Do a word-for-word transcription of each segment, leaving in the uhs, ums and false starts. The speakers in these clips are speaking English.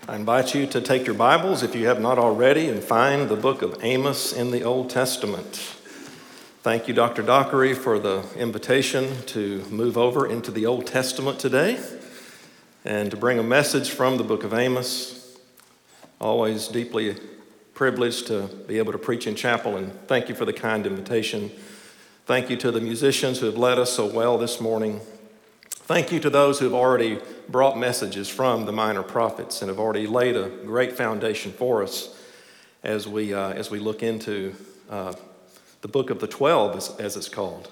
I invite you to take your Bibles, if you have not already, and find the book of Amos in the Old Testament. Thank you, Doctor Dockery, for the invitation to move over into the Old Testament today and to bring a message from the book of Amos. Always deeply privileged to be able to preach in chapel, and thank you for the kind invitation. Thank you to the musicians who have led us so well this morning. Thank you to those who have already brought messages from the minor prophets and have already laid a great foundation for us as we uh, as we look into uh, the book of the twelve, as, as it's called.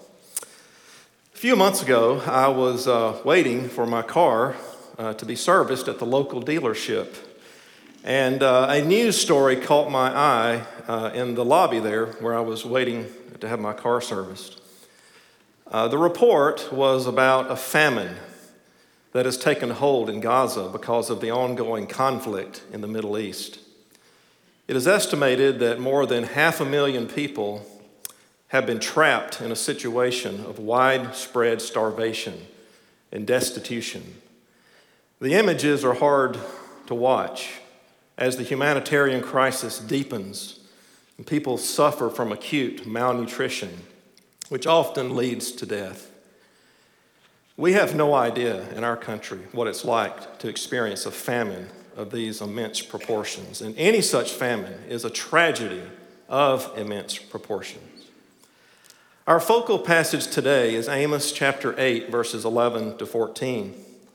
A few months ago, I was uh, waiting for my car uh, to be serviced at the local dealership, and uh, a news story caught my eye uh, in the lobby there where I was waiting to have my car serviced. Uh, the report was about a famine that has taken hold in Gaza because of the ongoing conflict in the Middle East. It is estimated that more than half a million people have been trapped in a situation of widespread starvation and destitution. The images are hard to watch as the humanitarian crisis deepens and people suffer from acute malnutrition, which often leads to death. We have no idea in our country what it's like to experience a famine of these immense proportions, and any such famine is a tragedy of immense proportions. Our focal passage today is Amos chapter eight, verses eleven to fourteen.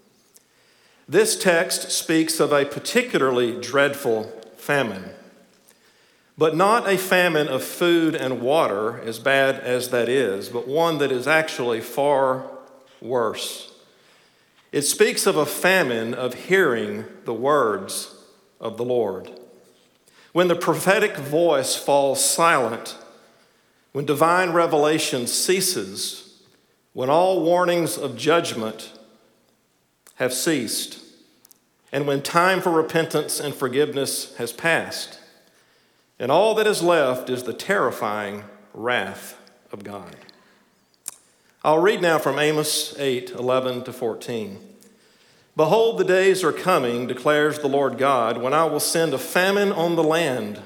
This text speaks of a particularly dreadful famine, but not a famine of food and water, as bad as that is, but one that is actually far worse. It speaks of a famine of hearing the words of the Lord. When the prophetic voice falls silent, when divine revelation ceases, when all warnings of judgment have ceased, and when time for repentance and forgiveness has passed, and all that is left is the terrifying wrath of God. I'll read now from Amos eight, eleven to fourteen. Behold, the days are coming, declares the Lord God, when I will send a famine on the land,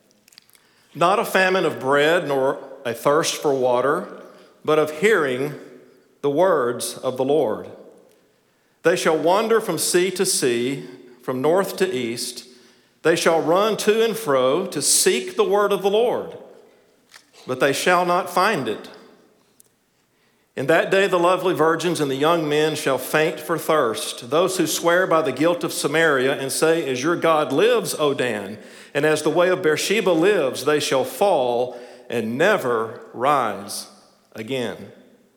not a famine of bread nor a thirst for water, but of hearing the words of the Lord. They shall wander from sea to sea, from north to east. They shall run to and fro to seek the word of the Lord, but they shall not find it. In that day the lovely virgins and the young men shall faint for thirst, those who swear by the guilt of Samaria and say, as your God lives, O Dan, and as the way of Beersheba lives, they shall fall and never rise again.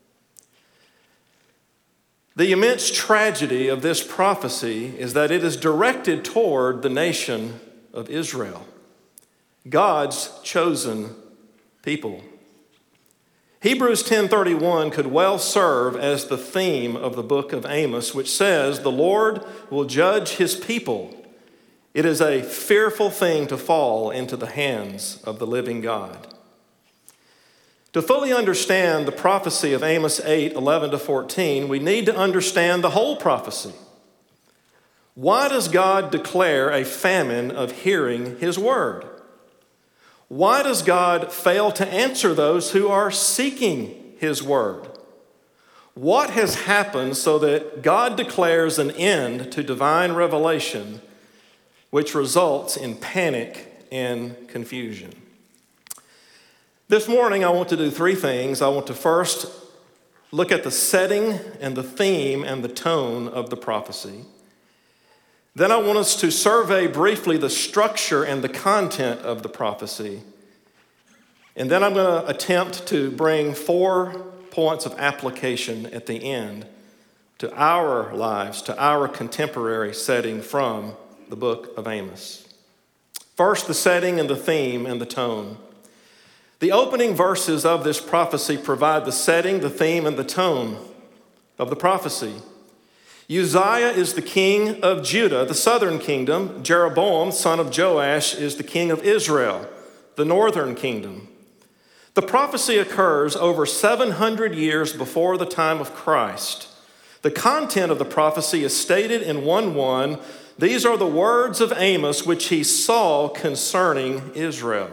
The immense tragedy of this prophecy is that it is directed toward the nation of Israel, God's chosen people. Hebrews ten thirty-one could well serve as the theme of the book of Amos, which says, the Lord will judge his people. It is a fearful thing to fall into the hands of the living God. To fully understand the prophecy of Amos eight, eleven to fourteen, we need to understand the whole prophecy. Why does God declare a famine of hearing his word? Why does God fail to answer those who are seeking his word? What has happened so that God declares an end to divine revelation, which results in panic and confusion? This morning, I want to do three things. I want to first look at the setting and the theme and the tone of the prophecy. Then I want us to survey briefly the structure and the content of the prophecy. And then I'm going to attempt to bring four points of application at the end to our lives, to our contemporary setting from the book of Amos. First, the setting and the theme and the tone. The opening verses of this prophecy provide the setting, the theme, and the tone of the prophecy. Uzziah is the king of Judah, the southern kingdom. Jeroboam, son of Joash, is the king of Israel, the northern kingdom. The prophecy occurs over seven hundred years before the time of Christ. The content of the prophecy is stated in one one These are the words of Amos which he saw concerning Israel.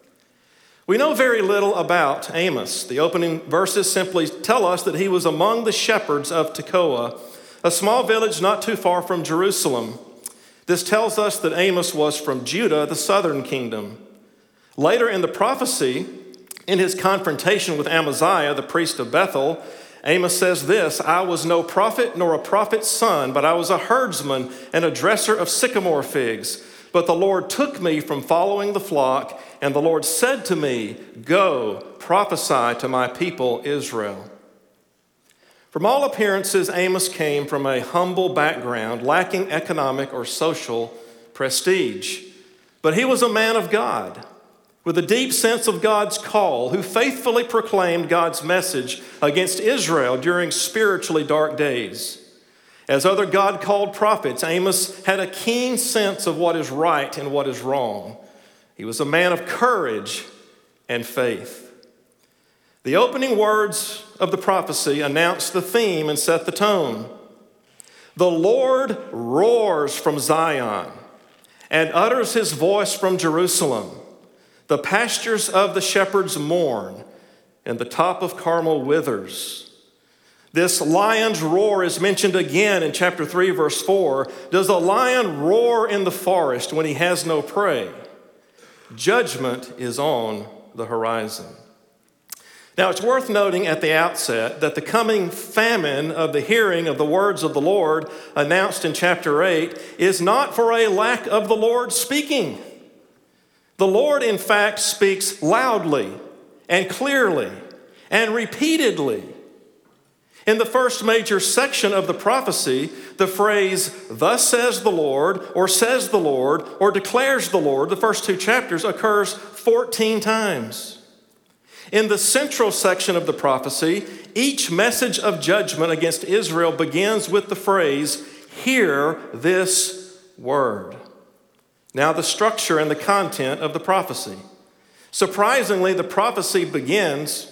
We know very little about Amos. The opening verses simply tell us that he was among the shepherds of Tekoa, a small village not too far from Jerusalem. This tells us that Amos was from Judah, the southern kingdom. Later in the prophecy, in his confrontation with Amaziah, the priest of Bethel, Amos says this, "I was no prophet nor a prophet's son, but I was a herdsman and a dresser of sycamore figs. But the Lord took me from following the flock, and the Lord said to me, 'Go, prophesy to my people Israel.'" From all appearances, Amos came from a humble background, lacking economic or social prestige. But he was a man of God, with a deep sense of God's call, who faithfully proclaimed God's message against Israel during spiritually dark days. As other God-called prophets, Amos had a keen sense of what is right and what is wrong. He was a man of courage and faith. The opening words of the prophecy announced the theme and set the tone. The Lord roars from Zion and utters his voice from Jerusalem. The pastures of the shepherds mourn, and the top of Carmel withers. This lion's roar is mentioned again in chapter three, verse four. Does a lion roar in the forest when he has no prey? Judgment is on the horizon. Now, it's worth noting at the outset that the coming famine of the hearing of the words of the Lord announced in chapter eight is not for a lack of the Lord speaking. The Lord, in fact, speaks loudly and clearly and repeatedly. In the first major section of the prophecy, the phrase, "Thus says the Lord," or "says the Lord," or "declares the Lord," the first two chapters, occurs fourteen times. In the central section of the prophecy, each message of judgment against Israel begins with the phrase, "Hear this word." Now, the structure and the content of the prophecy. Surprisingly, the prophecy begins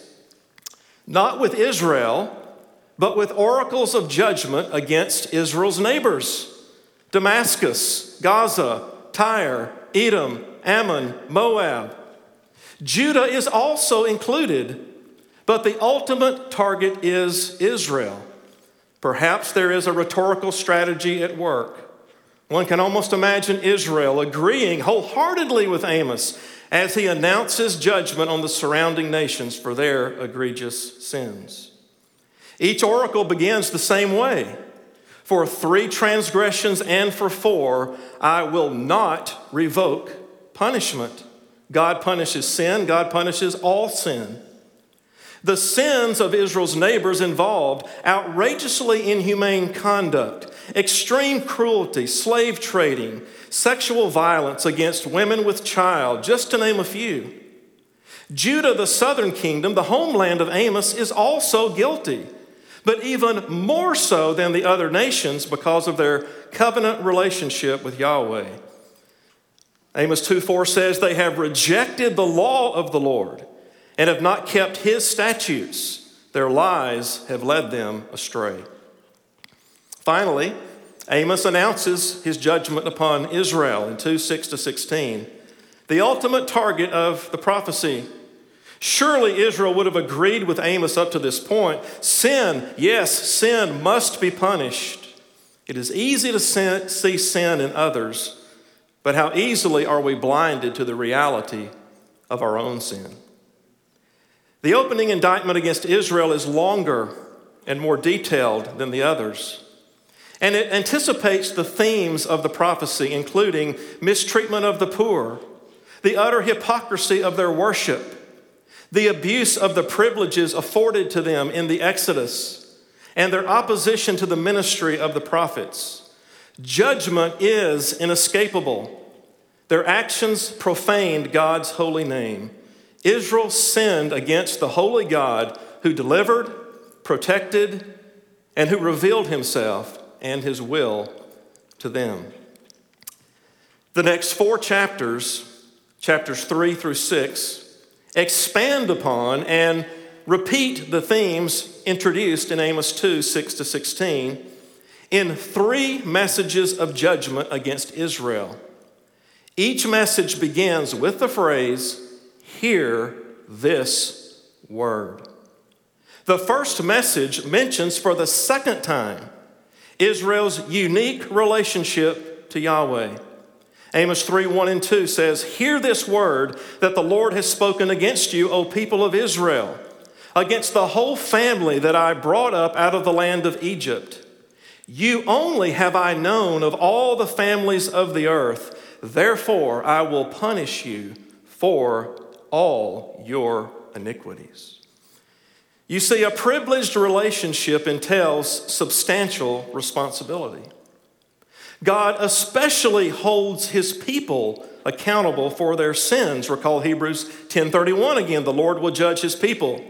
not with Israel, but with oracles of judgment against Israel's neighbors: Damascus, Gaza, Tyre, Edom, Ammon, Moab. Judah is also included, but the ultimate target is Israel. Perhaps there is a rhetorical strategy at work. One can almost imagine Israel agreeing wholeheartedly with Amos as he announces judgment on the surrounding nations for their egregious sins. Each oracle begins the same way. "For three transgressions and for four, I will not revoke punishment." God punishes sin. God punishes all sin. The sins of Israel's neighbors involved outrageously inhumane conduct, extreme cruelty, slave trading, sexual violence against women with child, just to name a few. Judah, the southern kingdom, the homeland of Amos, is also guilty, but even more so than the other nations because of their covenant relationship with Yahweh. Amos two four says, "They have rejected the law of the Lord and have not kept his statutes. Their lies have led them astray." Finally, Amos announces his judgment upon Israel in two six to sixteen, the ultimate target of the prophecy. Surely Israel would have agreed with Amos up to this point. Sin, yes, sin must be punished. It is easy to sin, see sin in others, but how easily are we blinded to the reality of our own sin? The opening indictment against Israel is longer and more detailed than the others. And it anticipates the themes of the prophecy, including mistreatment of the poor, the utter hypocrisy of their worship, the abuse of the privileges afforded to them in the Exodus, and their opposition to the ministry of the prophets. Judgment is inescapable. Their actions profaned God's holy name. Israel sinned against the holy God who delivered, protected, and who revealed himself and his will to them. The next four chapters, chapters three through six, expand upon and repeat the themes introduced in Amos two, six to sixteen, in three messages of judgment against Israel. Each message begins with the phrase, "Hear this word." The first message mentions for the second time Israel's unique relationship to Yahweh. Amos three, one and two says, "Hear this word that the Lord has spoken against you, O people of Israel, against the whole family that I brought up out of the land of Egypt. You only have I known of all the families of the earth. Therefore, I will punish you for all your iniquities." You see, a privileged relationship entails substantial responsibility. God especially holds his people accountable for their sins. Recall Hebrews ten thirty-one again, the Lord will judge his people.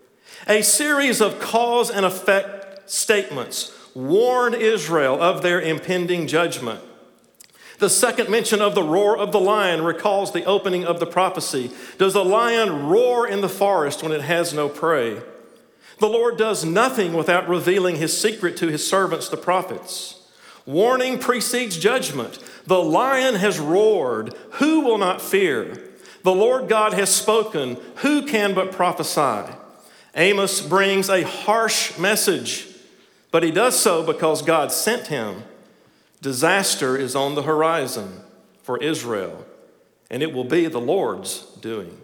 A series of cause and effect statements warn Israel of their impending judgment. The second mention of the roar of the lion recalls the opening of the prophecy. Does the lion roar in the forest when it has no prey? The Lord does nothing without revealing his secret to his servants, the prophets. Warning precedes judgment. The lion has roared. Who will not fear? The Lord God has spoken. Who can but prophesy? Amos brings a harsh message, but he does so because God sent him. Disaster is on the horizon for Israel, and it will be the Lord's doing.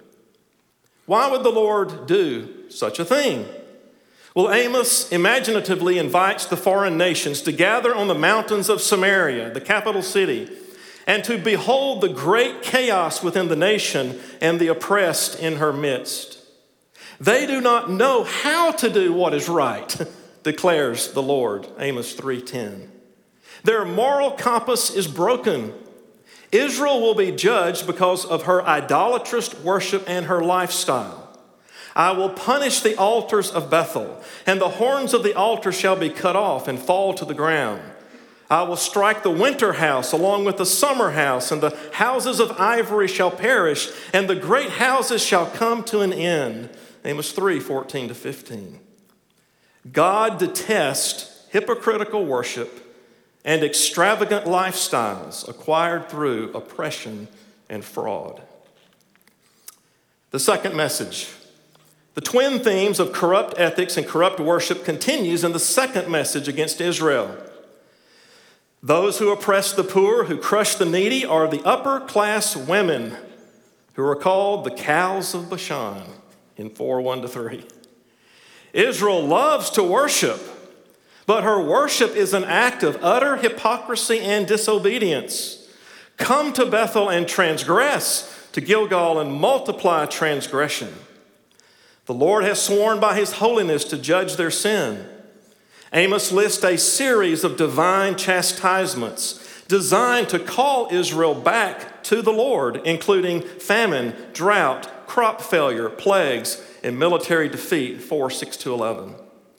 Why would the Lord do such a thing? Well, Amos imaginatively invites the foreign nations to gather on the mountains of Samaria, the capital city, and to behold the great chaos within the nation and the oppressed in her midst. They do not know how to do what is right, declares the Lord, Amos three ten. Their moral compass is broken. Israel will be judged because of her idolatrous worship and her lifestyle. I will punish the altars of Bethel, and the horns of the altar shall be cut off and fall to the ground. I will strike the winter house along with the summer house, and the houses of ivory shall perish, and the great houses shall come to an end. Amos three, fourteen to fifteen. God detests hypocritical worship and extravagant lifestyles acquired through oppression and fraud. The second message. The twin themes of corrupt ethics and corrupt worship continues in the second message against Israel. Those who oppress the poor, who crush the needy, are the upper class women who are called the cows of Bashan in four, one to three. Israel loves to worship, but her worship is an act of utter hypocrisy and disobedience. Come to Bethel and transgress, to Gilgal and multiply transgression. The Lord has sworn by his holiness to judge their sin. Amos lists a series of divine chastisements designed to call Israel back to the Lord, including famine, drought, crop failure, plagues, and military defeat, four, six to eleven.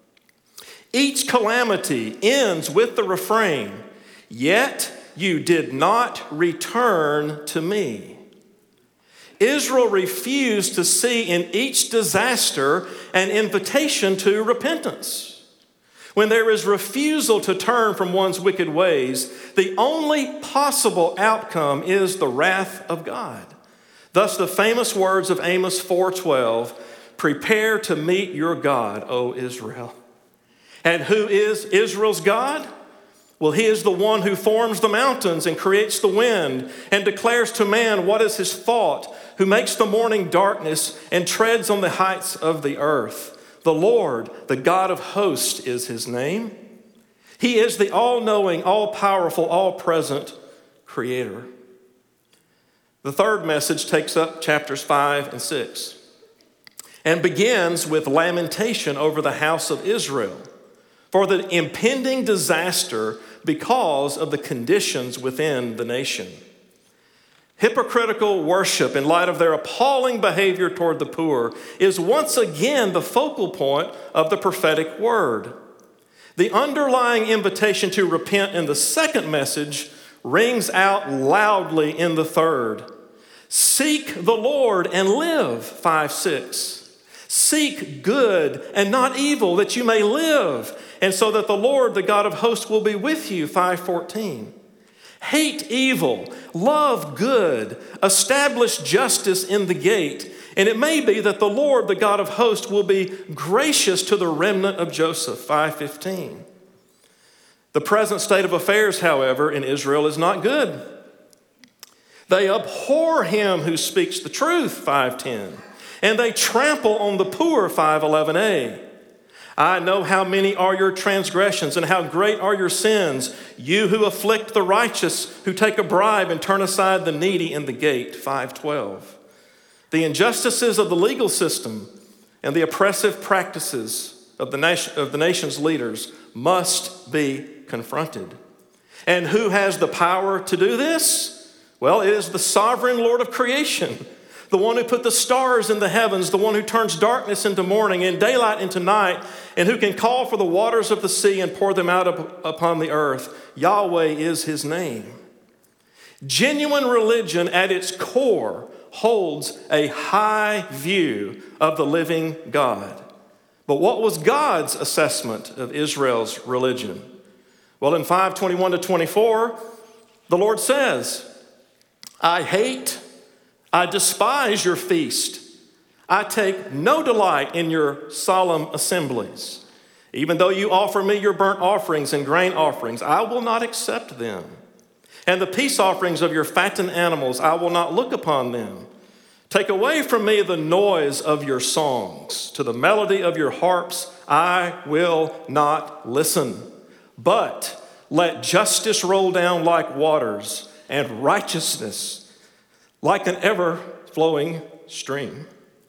Each calamity ends with the refrain, "Yet you did not return to me." Israel refused to see in each disaster an invitation to repentance. When there is refusal to turn from one's wicked ways, the only possible outcome is the wrath of God. Thus the famous words of Amos four twelve, "Prepare to meet your God, O Israel." And who is Israel's God? Well, he is the one who forms the mountains and creates the wind and declares to man what is his thought, who makes the morning darkness and treads on the heights of the earth. The Lord, the God of hosts, is his name. He is the all-knowing, all-powerful, all-present creator. The third message takes up chapters five and six and begins with lamentation over the house of Israel for the impending disaster because of the conditions within the nation. Hypocritical worship, in light of their appalling behavior toward the poor, is once again the focal point of the prophetic word. The underlying invitation to repent in the second message rings out loudly in the third. Seek the Lord and live, five six. Seek good and not evil, that you may live, and so that the Lord, the God of hosts, will be with you, five fourteen. Hate evil, love good, establish justice in the gate, and it may be that the Lord, the God of hosts, will be gracious to the remnant of Joseph, five fifteen. The present state of affairs, however, in Israel is not good. They abhor him who speaks the truth, five ten, and they trample on the poor, five eleven a. I know how many are your transgressions and how great are your sins, you who afflict the righteous, who take a bribe and turn aside the needy in the gate, five twelve. The injustices of the legal system and the oppressive practices of the, nation, of the nation's leaders must be confronted. And who has the power to do this? Well, it is the sovereign Lord of creation, the one who put the stars in the heavens, the one who turns darkness into morning and daylight into night, and who can call for the waters of the sea and pour them out up upon the earth. Yahweh is his name. Genuine religion at its core holds a high view of the living God. But what was God's assessment of Israel's religion? Well, in five twenty-one to twenty-four, the Lord says, I hate, I despise your feast. I take no delight in your solemn assemblies. Even though you offer me your burnt offerings and grain offerings, I will not accept them. And the peace offerings of your fattened animals, I will not look upon them. Take away from me the noise of your songs. To the melody of your harps, I will not listen. But let justice roll down like waters and righteousness like an ever-flowing stream.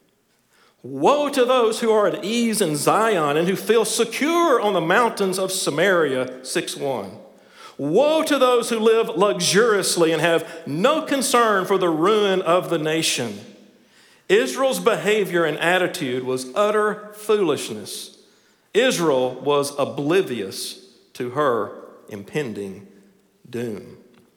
Woe to those who are at ease in Zion and who feel secure on the mountains of Samaria, six one. Woe to those who live luxuriously and have no concern for the ruin of the nation. Israel's behavior and attitude was utter foolishness. Israel was oblivious to her impending doom.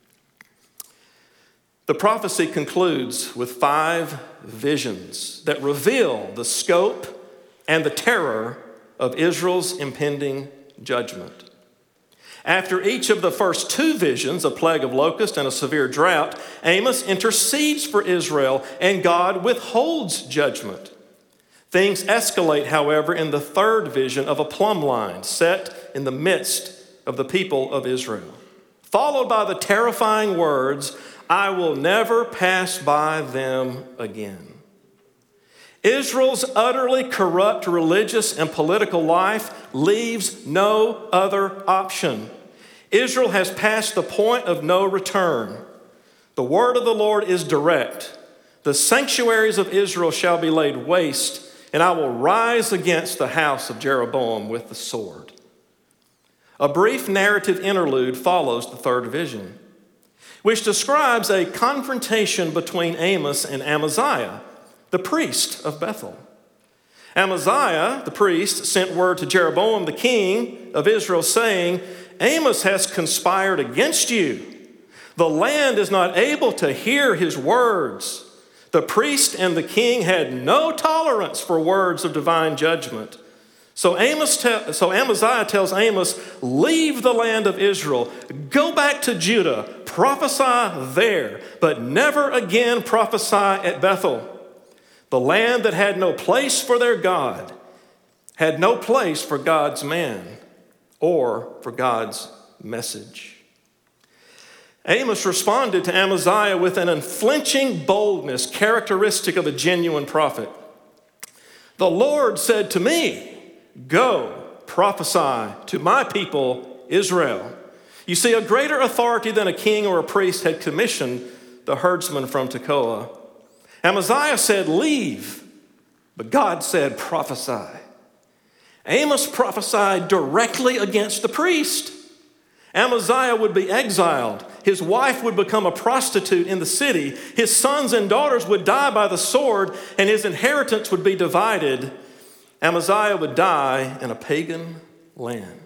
The prophecy concludes with five visions that reveal the scope and the terror of Israel's impending judgment. After each of the first two visions, a plague of locusts and a severe drought, Amos intercedes for Israel and God withholds judgment. Things escalate, however, in the third vision of a plumb line set in the midst of the people of Israel, followed by the terrifying words, I will never pass by them again. Israel's utterly corrupt religious and political life leaves no other option. Israel has passed the point of no return. The word of the Lord is direct. The sanctuaries of Israel shall be laid waste, and I will rise against the house of Jeroboam with the sword. A brief narrative interlude follows the third vision, which describes a confrontation between Amos and Amaziah, the priest of Bethel. Amaziah, the priest, sent word to Jeroboam, the king of Israel, saying, Amos has conspired against you. The land is not able to hear his words. The priest and the king had no tolerance for words of divine judgment. So, Amos te- so Amaziah tells Amos, leave the land of Israel, go back to Judah, prophesy there, but never again prophesy at Bethel. The land that had no place for their God had no place for God's man or for God's message. Amos responded to Amaziah with an unflinching boldness characteristic of a genuine prophet. The Lord said to me, go, prophesy to my people, Israel. You see, a greater authority than a king or a priest had commissioned the herdsman from Tekoa. Amaziah said, leave, but God said, prophesy. Amos prophesied directly against the priest. Amaziah would be exiled. His wife would become a prostitute in the city. His sons and daughters would die by the sword, and his inheritance would be divided. Amaziah would die in a pagan land.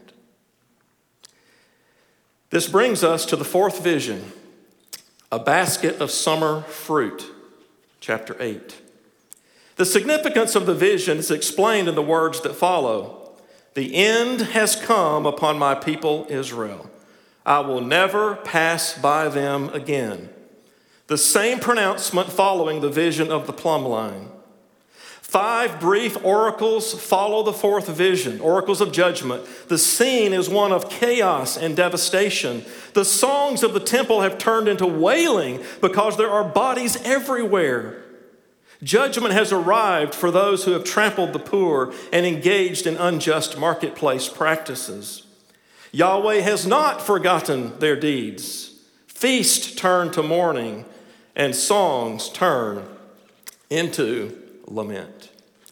This brings us to the fourth vision, a basket of summer fruit, chapter eight. The significance of the vision is explained in the words that follow. The end has come upon my people Israel. I will never pass by them again. The same pronouncement following the vision of the plumb line. Five brief oracles follow the fourth vision, oracles of judgment. The scene is one of chaos and devastation. The songs of the temple have turned into wailing because there are bodies everywhere. Judgment has arrived for those who have trampled the poor and engaged in unjust marketplace practices. Yahweh has not forgotten their deeds. Feast turn to mourning, and songs turn into lament.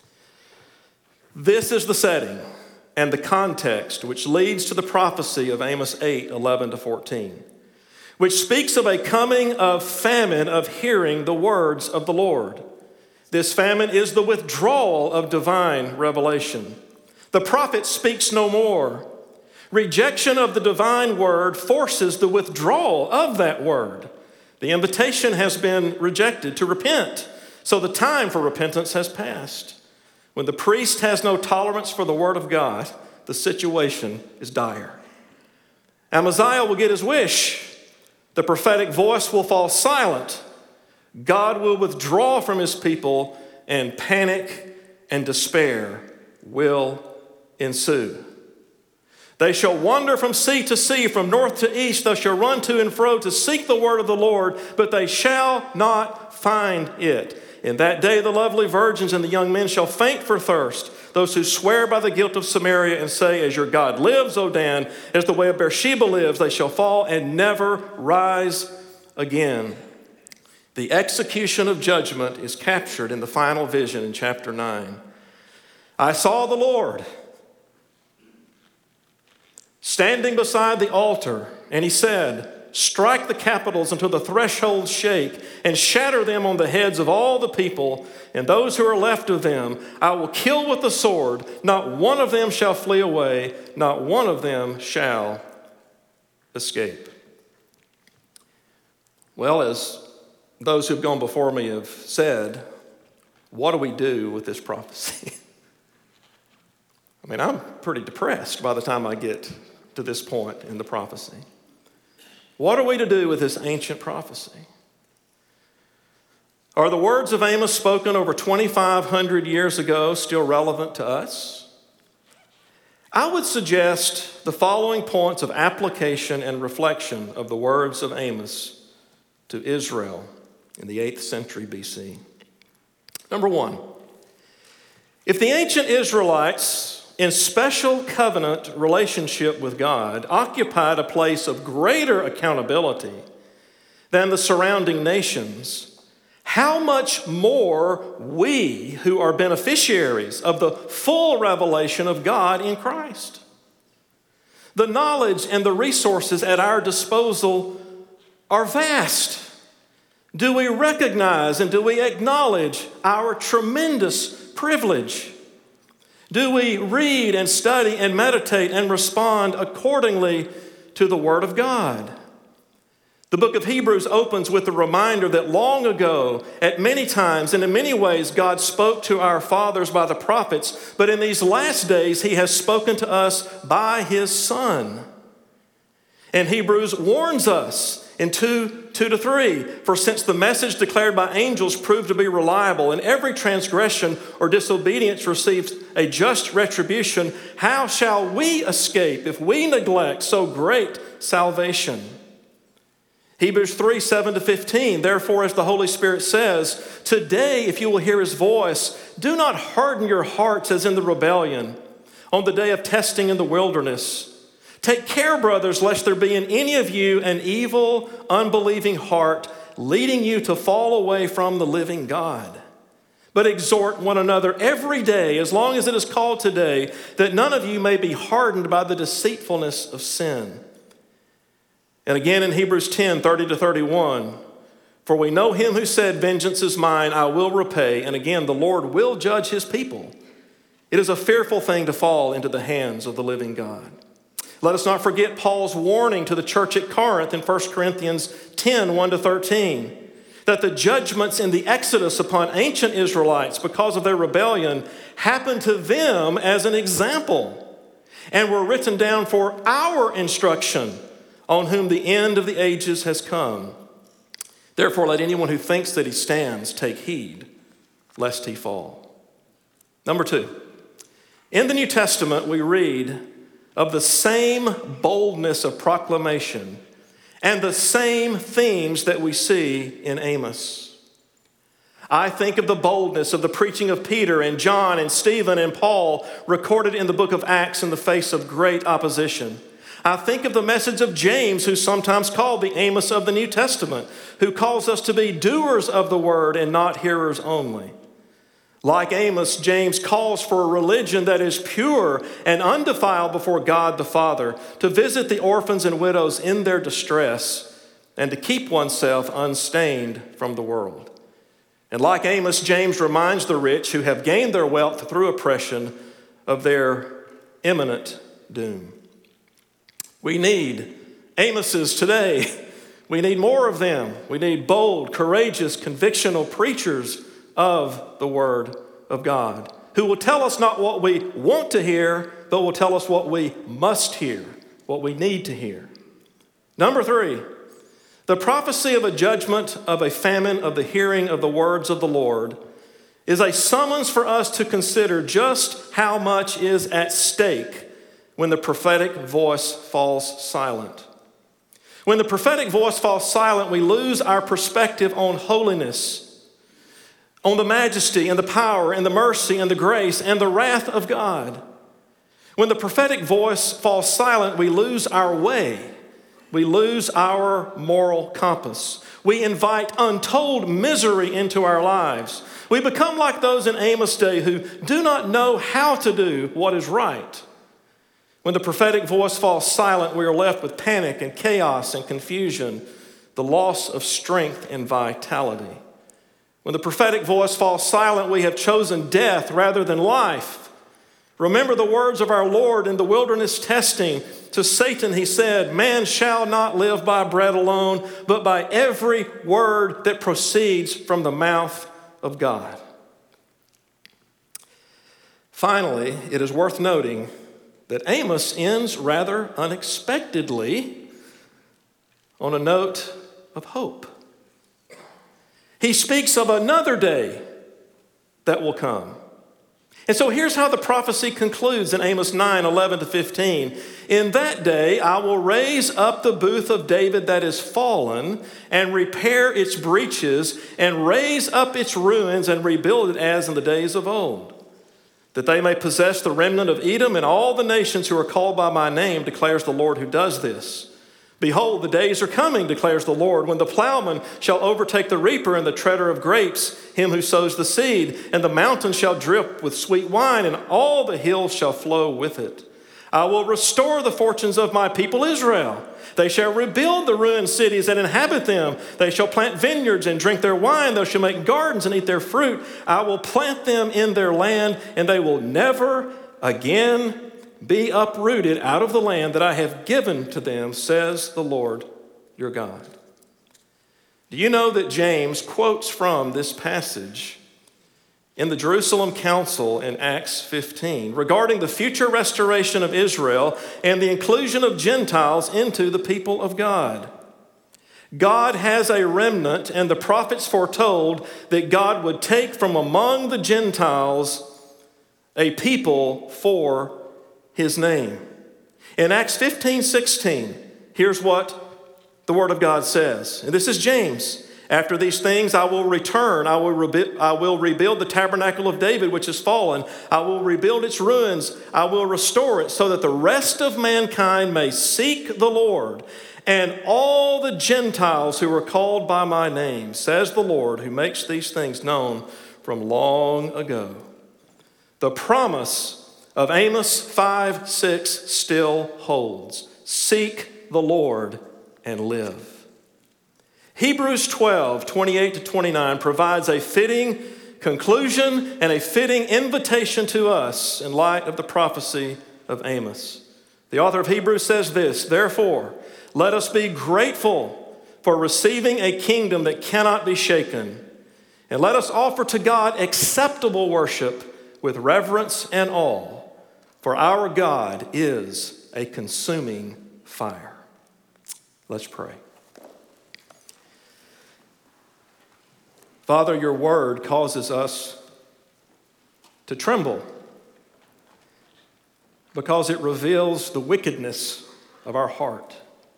This is the setting and the context which leads to the prophecy of Amos eight, eleven to fourteen, which speaks of a coming of famine of hearing the words of the Lord. This famine is the withdrawal of divine revelation. The prophet speaks no more. Rejection of the divine word forces the withdrawal of that word. The invitation has been rejected to repent, so the time for repentance has passed. When the priest has no tolerance for the word of God, the situation is dire. Amaziah will get his wish. The prophetic voice will fall silent. God will withdraw from his people, and panic and despair will ensue. They shall wander from sea to sea, from north to east. They shall run to and fro to seek the word of the Lord, but they shall not find it. In that day the lovely virgins and the young men shall faint for thirst. Those who swear by the guilt of Samaria and say, as your God lives, O Dan, as the way of Beersheba lives, they shall fall and never rise again. The execution of judgment is captured in the final vision in chapter nine. I saw the Lord standing beside the altar, and he said, strike the capitals until the thresholds shake, and shatter them on the heads of all the people, and those who are left of them I will kill with the sword. Not one of them shall flee away, not one of them shall escape. Well, as those who've gone before me have said, what do we do with this prophecy? I mean, I'm pretty depressed by the time I get to this point in the prophecy. What are we to do with this ancient prophecy? Are the words of Amos spoken over twenty-five hundred years ago still relevant to us? I would suggest the following points of application and reflection of the words of Amos to Israel in the eighth century B C. Number one, if the ancient Israelites in special covenant relationship with God occupied a place of greater accountability than the surrounding nations, how much more we who are beneficiaries of the full revelation of God in Christ? The knowledge and the resources at our disposal are vast. Do we recognize and do we acknowledge our tremendous privilege? Do we read and study and meditate and respond accordingly to the Word of God? The book of Hebrews opens with a reminder that long ago, at many times and in many ways, God spoke to our fathers by the prophets, but in these last days, He has spoken to us by His Son. And Hebrews warns us in two, two to three, for since the message declared by angels proved to be reliable, and every transgression or disobedience receives a just retribution, how shall we escape if we neglect so great salvation? Hebrews three, seven to fifteen, therefore, as the Holy Spirit says, today, if you will hear His voice, do not harden your hearts as in the rebellion, on the day of testing in the wilderness. Take care, brothers, lest there be in any of you an evil, unbelieving heart, leading you to fall away from the living God. But exhort one another every day, as long as it is called today, that none of you may be hardened by the deceitfulness of sin. And again in Hebrews ten, thirty to thirty-one, for we know Him who said, vengeance is mine, I will repay. And again, the Lord will judge His people. It is a fearful thing to fall into the hands of the living God. Let us not forget Paul's warning to the church at Corinth in First Corinthians ten, one to thirteen. that the judgments in the Exodus upon ancient Israelites because of their rebellion happened to them as an example and were written down for our instruction, on whom the end of the ages has come. Therefore, let anyone who thinks that he stands take heed, lest he fall. Number two, in the New Testament, we read of the same boldness of proclamation and the same themes that we see in Amos. I think of the boldness of the preaching of Peter and John and Stephen and Paul recorded in the book of Acts in the face of great opposition. I think of the message of James, who's sometimes called the Amos of the New Testament, who calls us to be doers of the word and not hearers only. Like Amos, James calls for a religion that is pure and undefiled before God the Father, to visit the orphans and widows in their distress, and to keep oneself unstained from the world. And like Amos, James reminds the rich who have gained their wealth through oppression of their imminent doom. We need Amoses today. We need more of them. We need bold, courageous, convictional preachers of the Word of God, who will tell us not what we want to hear, but will tell us what we must hear, what we need to hear. Number three, the prophecy of a judgment of a famine of the hearing of the words of the Lord is a summons for us to consider just how much is at stake when the prophetic voice falls silent. When the prophetic voice falls silent, we lose our perspective on holiness, on the majesty and the power and the mercy and the grace and the wrath of God. When the prophetic voice falls silent, we lose our way. We lose our moral compass. We invite untold misery into our lives. We become like those in Amos' day who do not know how to do what is right. When the prophetic voice falls silent, we are left with panic and chaos and confusion, the loss of strength and vitality. When the prophetic voice falls silent, we have chosen death rather than life. Remember the words of our Lord in the wilderness testing. To Satan he said, "Man shall not live by bread alone, but by every word that proceeds from the mouth of God." Finally, it is worth noting that Amos ends rather unexpectedly on a note of hope. He speaks of another day that will come. And so here's how the prophecy concludes in Amos nine, eleven to fifteen. "In that day I will raise up the booth of David that is fallen, and repair its breaches, and raise up its ruins, and rebuild it as in the days of old, that they may possess the remnant of Edom and all the nations who are called by my name, declares the Lord who does this. Behold, the days are coming, declares the Lord, when the plowman shall overtake the reaper and the treader of grapes, him who sows the seed, and the mountains shall drip with sweet wine, and all the hills shall flow with it. I will restore the fortunes of my people Israel. They shall rebuild the ruined cities and inhabit them. They shall plant vineyards and drink their wine. They shall make gardens and eat their fruit. I will plant them in their land, and they will never again be uprooted out of the land that I have given to them, says the Lord your God." Do you know that James quotes from this passage in the Jerusalem Council in Acts fifteen regarding the future restoration of Israel and the inclusion of Gentiles into the people of God? God has a remnant, and the prophets foretold that God would take from among the Gentiles a people for his name. In Acts fifteen, sixteen, here's what the Word of God says. And this is James. "After these things I will return. I will, rebu- I will rebuild the tabernacle of David, which is fallen. I will rebuild its ruins. I will restore it, so that the rest of mankind may seek the Lord, and all the Gentiles who are called by my name, says the Lord, who makes these things known from long ago." The promise of Amos five, six still holds. Seek the Lord and live. Hebrews twelve, twenty-eight to twenty-nine provides a fitting conclusion and a fitting invitation to us in light of the prophecy of Amos. The author of Hebrews says this, "Therefore, let us be grateful for receiving a kingdom that cannot be shaken. And let us offer to God acceptable worship with reverence and awe, for our God is a consuming fire. Let's pray. Father, your word causes us to tremble because it reveals the wickedness of our heart.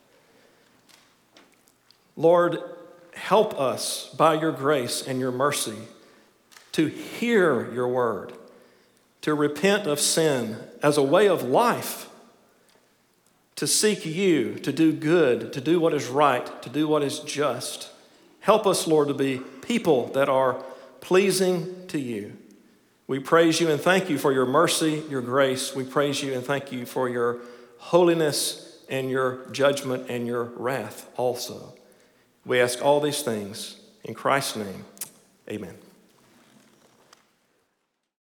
Lord, help us by your grace and your mercy to hear your word, to repent of sin as a way of life, to seek you, to do good, to do what is right, to do what is just. Help us, Lord, to be people that are pleasing to you. We praise you and thank you for your mercy, your grace. We praise you and thank you for your holiness and your judgment and your wrath also. We ask all these things in Christ's name. Amen.